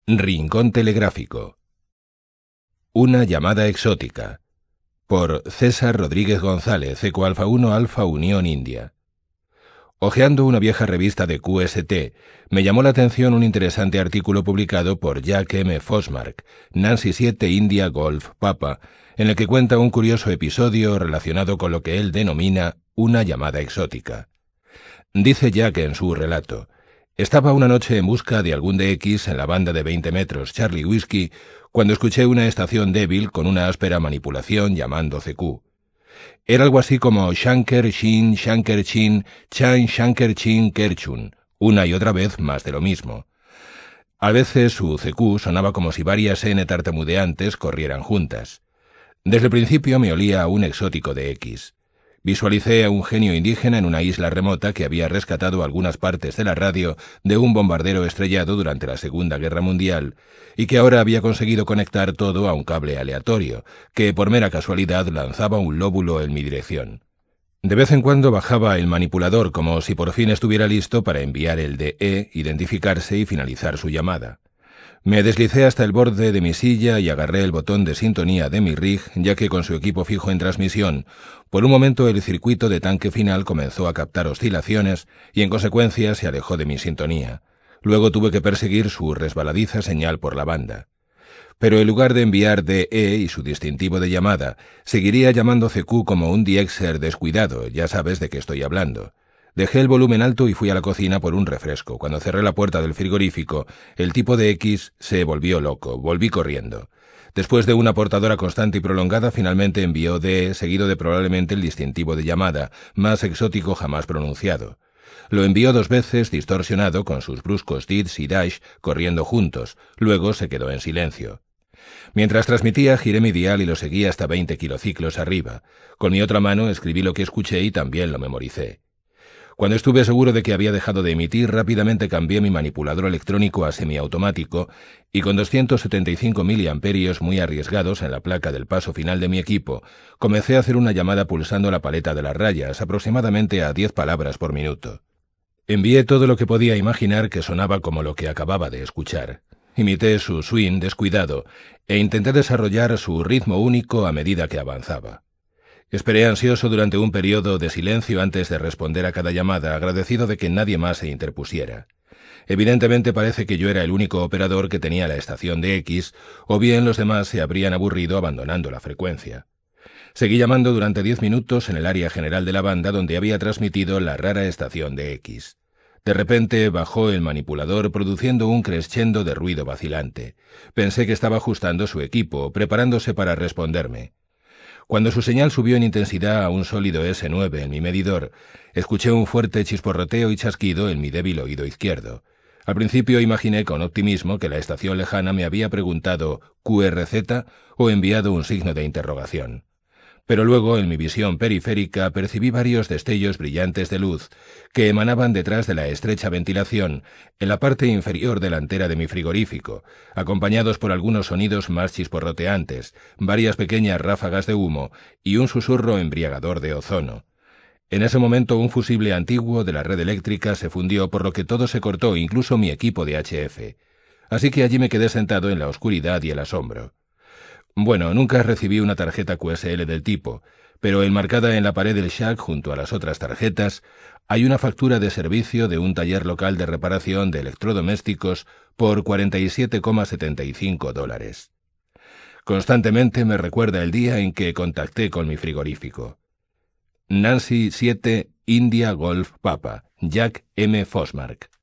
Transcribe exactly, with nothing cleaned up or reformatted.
Rincón telegráfico. Una llamada exótica. Por César Rodríguez González, Eco Alfa uno Alfa Unión India. Hojeando una vieja revista de Q S T, me llamó la atención un interesante artículo publicado por Jack M. Fosmark, Nancy siete India Golf Papa, en el que cuenta un curioso episodio relacionado con lo que él denomina una llamada exótica. Dice Jack en su relato: estaba una noche en busca de algún D X en la banda de veinte metros Charlie Whiskey cuando escuché una estación débil con una áspera manipulación llamando C Q. Era algo así como Shankar Shin Shankar Chin Chan Shankar Chin Kerchun, una y otra vez más de lo mismo. A veces su C Q sonaba como si varias N tartamudeantes corrieran juntas. Desde el principio me olía a un exótico D X. Visualicé a un genio indígena en una isla remota que había rescatado algunas partes de la radio de un bombardero estrellado durante la Segunda Guerra Mundial y que ahora había conseguido conectar todo a un cable aleatorio, que por mera casualidad lanzaba un lóbulo en mi dirección. De vez en cuando bajaba el manipulador como si por fin estuviera listo para enviar el D E, identificarse y finalizar su llamada. Me deslicé hasta el borde de mi silla y agarré el botón de sintonía de mi rig, ya que con su equipo fijo en transmisión, por un momento el circuito de tanque final comenzó a captar oscilaciones y en consecuencia se alejó de mi sintonía. Luego tuve que perseguir su resbaladiza señal por la banda. Pero en lugar de enviar D E y su distintivo de llamada, seguiría llamando C Q como un D Xer descuidado, ya sabes de qué estoy hablando. Dejé el volumen alto y fui a la cocina por un refresco. Cuando cerré la puerta del frigorífico, el tipo de X se volvió loco. Volví corriendo. Después de una portadora constante y prolongada, finalmente envió D, seguido de probablemente el distintivo de llamada, más exótico jamás pronunciado. Lo envió dos veces, distorsionado, con sus bruscos dits y dash corriendo juntos. Luego se quedó en silencio. Mientras transmitía, giré mi dial y lo seguí hasta veinte kilociclos arriba. Con mi otra mano escribí lo que escuché y también lo memoricé. Cuando estuve seguro de que había dejado de emitir, rápidamente cambié mi manipulador electrónico a semiautomático y con doscientos setenta y cinco miliamperios muy arriesgados en la placa del paso final de mi equipo, comencé a hacer una llamada pulsando la paleta de las rayas, aproximadamente a diez palabras por minuto. Envié todo lo que podía imaginar que sonaba como lo que acababa de escuchar. Imité su swing descuidado e intenté desarrollar su ritmo único a medida que avanzaba. Esperé ansioso durante un periodo de silencio antes de responder a cada llamada, agradecido de que nadie más se interpusiera. Evidentemente parece que yo era el único operador que tenía la estación de X, o bien los demás se habrían aburrido abandonando la frecuencia. Seguí llamando durante diez minutos en el área general de la banda donde había transmitido la rara estación de X. De repente bajó el manipulador produciendo un crescendo de ruido vacilante. Pensé que estaba ajustando su equipo, preparándose para responderme. Cuando su señal subió en intensidad a un sólido ese nueve en mi medidor, escuché un fuerte chisporroteo y chasquido en mi débil oído izquierdo. Al principio imaginé con optimismo que la estación lejana me había preguntado ¿Q R Z? O enviado un signo de interrogación. Pero luego, en mi visión periférica, percibí varios destellos brillantes de luz que emanaban detrás de la estrecha ventilación en la parte inferior delantera de mi frigorífico, acompañados por algunos sonidos más chisporroteantes, varias pequeñas ráfagas de humo y un susurro embriagador de ozono. En ese momento un fusible antiguo de la red eléctrica se fundió, por lo que todo se cortó, incluso mi equipo de H F. Así que allí me quedé sentado en la oscuridad y el asombro. Bueno, nunca recibí una tarjeta Q S L del tipo, pero enmarcada en la pared del shack junto a las otras tarjetas hay una factura de servicio de un taller local de reparación de electrodomésticos por cuarenta y siete coma setenta y cinco dólares. Constantemente me recuerda el día en que contacté con mi frigorífico. Nancy siete India Golf Papa, Jack M. Fosmark.